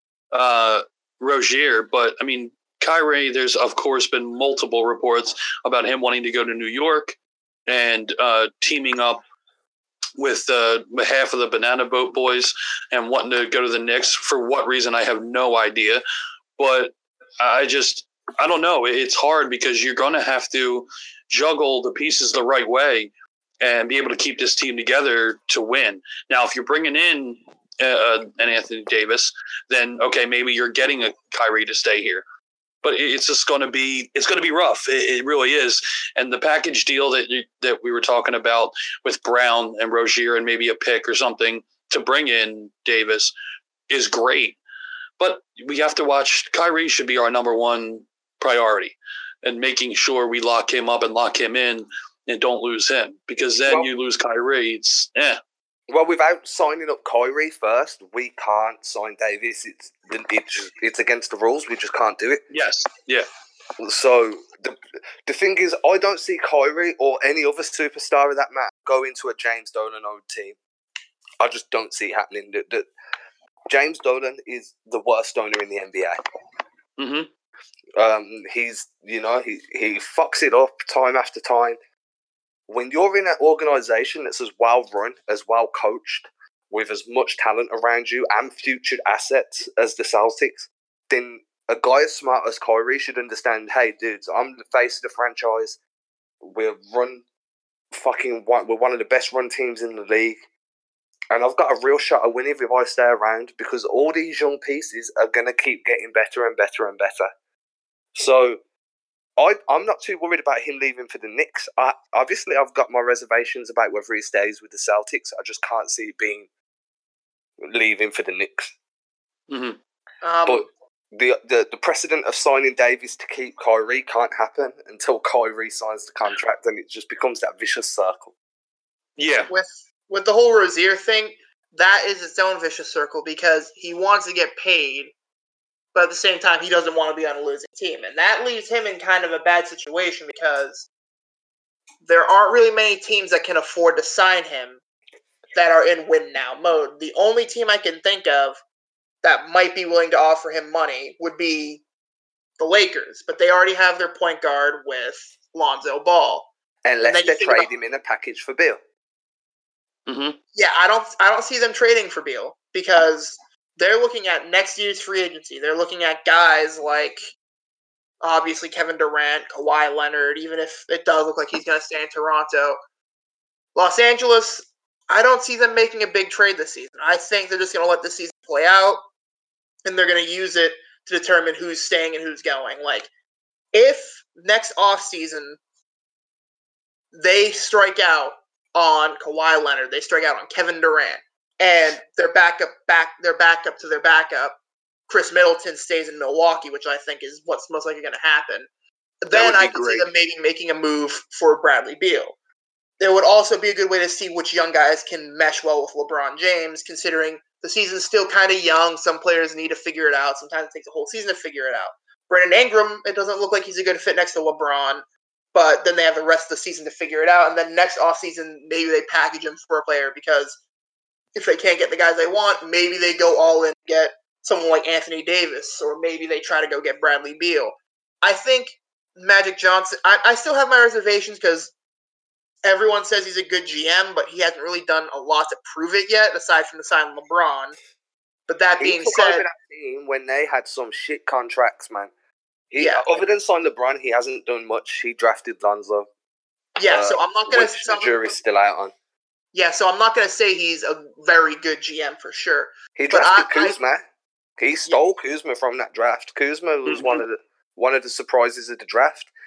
uh, Rozier, but, I mean, Kyrie, there's, of course, been multiple reports about him wanting to go to New York and uh, teaming up with uh, half of the Banana Boat Boys and wanting to go to the Knicks. For what reason, I have no idea. But I just... I don't know. It's hard because you're going to have to juggle the pieces the right way and be able to keep this team together to win. Now, if you're bringing in uh, an Anthony Davis, then okay, maybe you're getting a Kyrie to stay here. But it's just going to be it's going to be rough. It, it really is. And the package deal that you, that we were talking about with Brown and Rozier and maybe a pick or something to bring in Davis is great. But we have to watch. Kyrie should be our number one priority, and making sure we lock him up and lock him in and don't lose him, because then well, you lose Kyrie. It's eh. Well, without signing up Kyrie first, we can't sign Davis. It's it's it's against the rules. We just can't do it. Yes. Yeah. So the the thing is, I don't see Kyrie or any other superstar of that matter go into a James Dolan-owned team. I just don't see it happening. The, the, James Dolan is the worst owner in the N B A. Mm-hmm. Um, he's, you know, he, he fucks it up time after time. When you're in an organisation that's as well run, as well coached, with as much talent around you and future assets as the Celtics, then a guy as smart as Kyrie should understand, hey, dudes, I'm the face of the franchise. We're run fucking one, we're one of the best run teams in the league. And I've got a real shot of winning if I stay around, because all these young pieces are going to keep getting better and better and better. So, I, I'm not too worried about him leaving for the Knicks. I, obviously, I've got my reservations about whether he stays with the Celtics. I just can't see it being leaving for the Knicks. Mm-hmm. Um, but the, the the precedent of signing Davis to keep Kyrie can't happen until Kyrie signs the contract, and it just becomes that vicious circle. Yeah. With with the whole Rozier thing, that is its own vicious circle, because he wants to get paid, but at the same time, he doesn't want to be on a losing team. And that leaves him in kind of a bad situation, because there aren't really many teams that can afford to sign him that are in win-now mode. The only team I can think of that might be willing to offer him money would be the Lakers. But they already have their point guard with Lonzo Ball. Unless and they trade about, him in a package for Beal. Mm-hmm. Yeah, I don't, I don't see them trading for Beal, because they're looking at next year's free agency. They're looking at guys like, obviously, Kevin Durant, Kawhi Leonard, even if it does look like he's going to stay in Toronto. Los Angeles, I don't see them making a big trade this season. I think they're just going to let the season play out, and they're going to use it to determine who's staying and who's going. Like, if next offseason they strike out on Kawhi Leonard, they strike out on Kevin Durant, and their backup back their backup to their backup, Chris Middleton, stays in Milwaukee, which I think is what's most likely going to happen. Then I could see them maybe making a move for Bradley Beal. It would also be a good way to see which young guys can mesh well with LeBron James, considering the season's still kind of young. Some players need to figure it out. Sometimes it takes a whole season to figure it out. Brandon Ingram, it doesn't look like he's a good fit next to LeBron, but then they have the rest of the season to figure it out. And then next offseason, maybe they package him for a player, because if they can't get the guys they want, maybe they go all in and get someone like Anthony Davis, or maybe they try to go get Bradley Beal. I think Magic Johnson, I, I still have my reservations, because everyone says he's a good G M, but he hasn't really done a lot to prove it yet, aside from the sign of LeBron. But that he being took said, over that team when they had some shit contracts, man. He, yeah. Other than sign LeBron, he hasn't done much. He drafted Lonzo. Yeah, uh, so I'm not going to... Which the jury's still out on. Yeah, so I'm not going to say he's a very good G M for sure. He drafted I, Kuzma. I, he stole yeah. Kuzma from that draft. Kuzma was mm-hmm. one of the one of the surprises of the draft.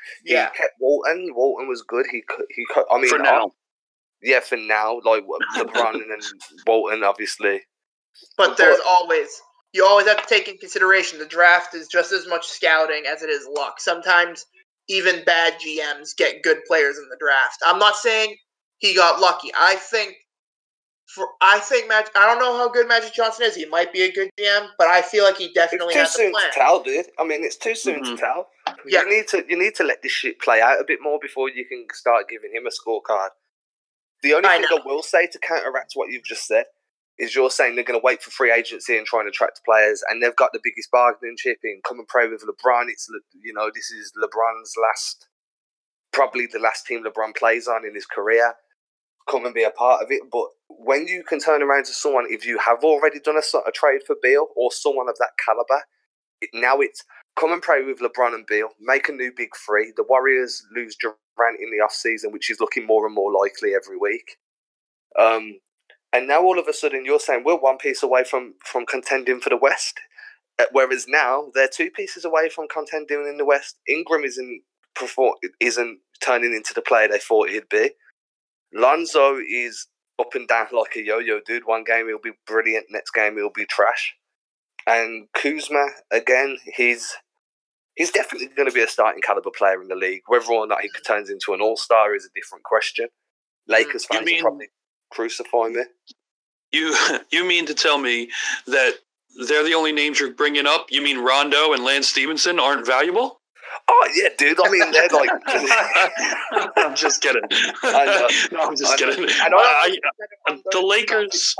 Yeah. He kept Walton. Walton was good. He he. I mean, for now. I, yeah, for now, like LeBron and Walton, obviously. But there's always you always have to take in consideration the draft is just as much scouting as it is luck. Sometimes even bad G Ms get good players in the draft. I'm not saying he got lucky. I think for I think Mag- I don't know how good Magic Johnson is. He might be a good G M, but I feel like he definitely it's too has a soon plan. to tell, dude. I mean, it's too soon Mm-hmm. to tell. Yeah. You need to you need to let this shit play out a bit more before you can start giving him a scorecard. The only I thing know. I will say to counteract what you've just said is you're saying they're going to wait for free agency and try and attract players, and they've got the biggest bargaining chip in. Come and play with LeBron. It's you know this is LeBron's last, probably the last team LeBron plays on in his career. Come and be a part of it. But when you can turn around to someone, if you have already done a, a trade for Beal or someone of that caliber, it, now it's come and play with LeBron and Beal, make a new big three. The Warriors lose Durant in the offseason, which is looking more and more likely every week. Um, and now all of a sudden you're saying we're one piece away from, from contending for the West. Whereas now they're two pieces away from contending in the West. Ingram isn't perform- isn't turning into the player they thought he'd be. Lonzo is up and down like a yo-yo, dude. One game he'll be brilliant, next game he'll be trash. And Kuzma, again, he's he's definitely going to be a starting caliber player in the league. Whether or not he turns into an all-star is a different question. Lakers fans mean, will probably crucify me. You you mean to tell me that they're the only names you're bringing up? You mean Rondo and Lance Stevenson aren't valuable? Oh, yeah, dude. I mean, they're like... I'm just kidding. I know. No, I'm just I know. kidding. I know. I, I, the Lakers...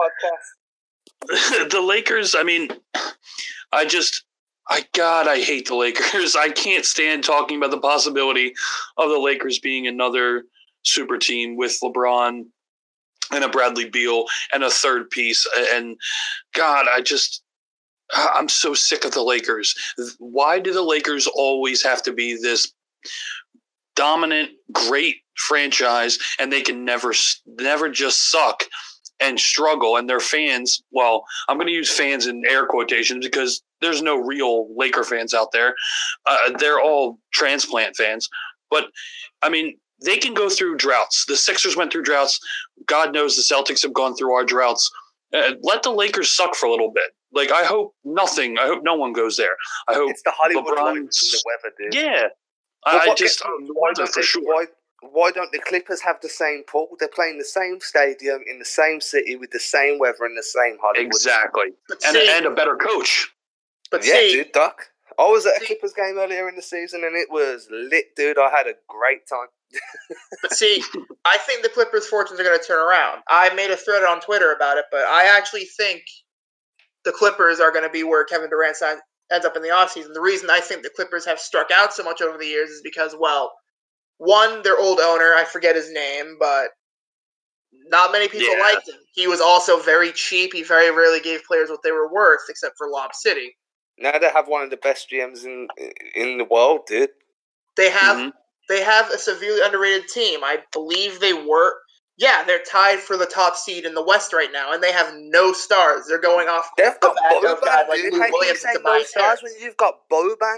the Lakers, I mean, I just... I God, I hate the Lakers. I can't stand talking about the possibility of the Lakers being another super team with LeBron and a Bradley Beal and a third piece. And God, I just... I'm so sick of the Lakers. Why do the Lakers always have to be this dominant, great franchise, and they can never, never just suck and struggle? And their fans, well, I'm going to use fans in air quotations because there's no real Laker fans out there. Uh, they're all transplant fans. But, I mean, they can go through droughts. The Sixers went through droughts. God knows the Celtics have gone through our droughts. Uh, let the Lakers suck for a little bit. Like, I hope nothing. I hope no one goes there. I hope it's the Hollywood LeBron's, lights and the weather, dude. Yeah, Well, I just gets, the why weather don't for they, sure. Why, why don't the Clippers have the same pool? They're playing the same stadium in the same city with the same weather and the same Hollywood. Exactly, But and see, and a better coach. But yeah, see, dude, Doc. I was at a see, Clippers game earlier in the season and it was lit, dude. I had a great time. But see, I think the Clippers' fortunes are going to turn around. I made a thread on Twitter about it, but I actually think the Clippers are going to be where Kevin Durant signs, ends up in the offseason. The reason I think the Clippers have struck out so much over the years is because, well, one, their old owner, I forget his name, but not many people Yeah. liked him. He was also very cheap. He very rarely gave players what they were worth, except for Lob City. Now they have one of the best G Ms in in the world, dude. They have Mm-hmm. they have a severely underrated team. I believe they were. Yeah, they're tied for the top seed in the West right now, and they have no stars. They're going off They've the got back of guys Boban, like dude. Lou How can you Williams say and no Tobias stars Harris. when you've got Boban?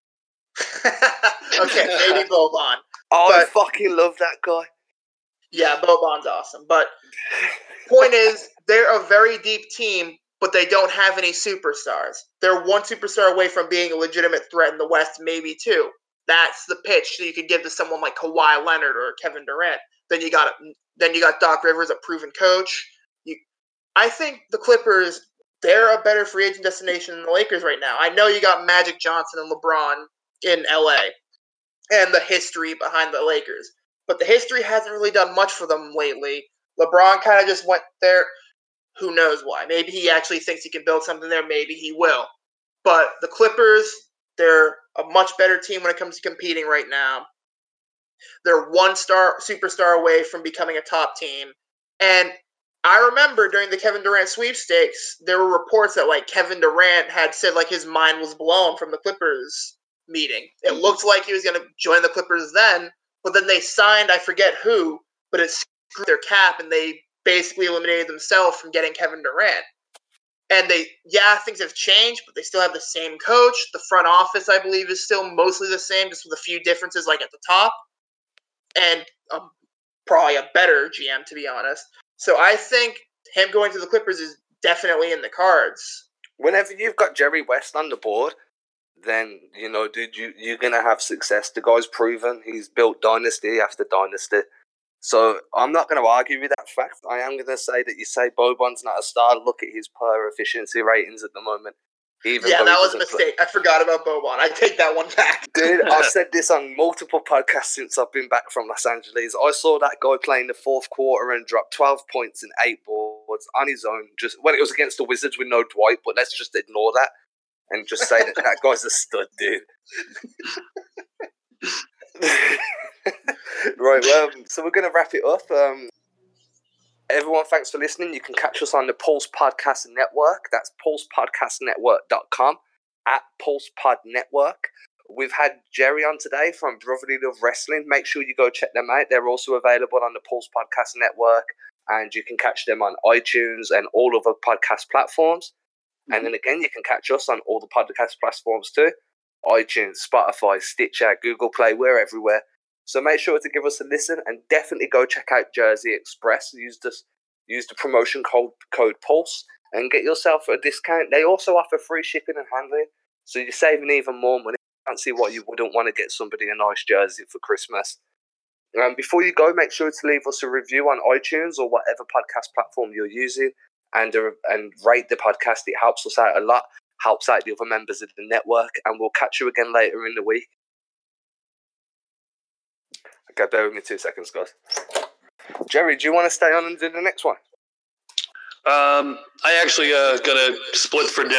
Okay, maybe Boban. Oh, I But- fucking love that guy. Yeah, Boban's awesome. But point is, they're a very deep team, but they don't have any superstars. They're one superstar away from being a legitimate threat in the West, maybe two. That's the pitch that you could give to someone like Kawhi Leonard or Kevin Durant. Then you got then you got Doc Rivers, a proven coach. You, I think the Clippers, they're a better free agent destination than the Lakers right now. I know you got Magic Johnson and LeBron in L A and the history behind the Lakers, but the history hasn't really done much for them lately. LeBron kind of just went there. Who knows why? Maybe he actually thinks he can build something there. Maybe he will. But the Clippers, they're a much better team when it comes to competing right now. They're one star superstar away from becoming a top team. And I remember during the Kevin Durant sweepstakes, there were reports that like Kevin Durant had said like his mind was blown from the Clippers meeting. It looked like he was going to join the Clippers then, but then they signed, I forget who, but it screwed their cap and they basically eliminated themselves from getting Kevin Durant. And they, yeah, things have changed, but they still have the same coach. The front office, I believe, is still mostly the same, just with a few differences, like at the top, and um, probably a better G M, to be honest. So I think him going to the Clippers is definitely in the cards. Whenever you've got Jerry West on the board, then, you know, dude, you, you're going to have success. The guy's proven. He's built dynasty after dynasty. So I'm not going to argue with that fact. I am going to say that you say Boban's not a star. Look at his per efficiency ratings at the moment. Even yeah, that was a mistake. Play. I forgot about Boban. I take that one back. Dude, I've said this on multiple podcasts since I've been back from Los Angeles. I saw that guy playing the fourth quarter and drop twelve points and eight boards on his own. Just when it was against the Wizards with no Dwight, but let's just ignore that and just say that that guy's a stud, dude. Right, well, so we're going to wrap it up. Um, everyone, thanks for listening. You can catch us on the Pulse Podcast Network. That's pulse podcast network dot com, at Pulse Pod Network. We've had Jerry on today from Brotherly Love Wrestling. Make sure you go check them out. They're also available on the Pulse Podcast Network, and you can catch them on iTunes and all other podcast platforms. Mm-hmm. And then again, you can catch us on all the podcast platforms too. iTunes, Spotify, Stitcher, Google Play, we're everywhere. So make sure to give us a listen and definitely go check out Jersey Express. Use this, use the promotion code, code PULSE and get yourself a discount. They also offer free shipping and handling, so you're saving even more money. I can't see why you wouldn't want to get somebody a nice jersey for Christmas. Um, before you go, make sure to leave us a review on iTunes or whatever podcast platform you're using, and uh, and rate the podcast. It helps us out a lot, helps out the other members of the network, and we'll catch you again later in the week. Okay, bear with me two seconds, guys. Jerry, do you want to stay on and do the next one? Um, I actually uh, got to split for dinner.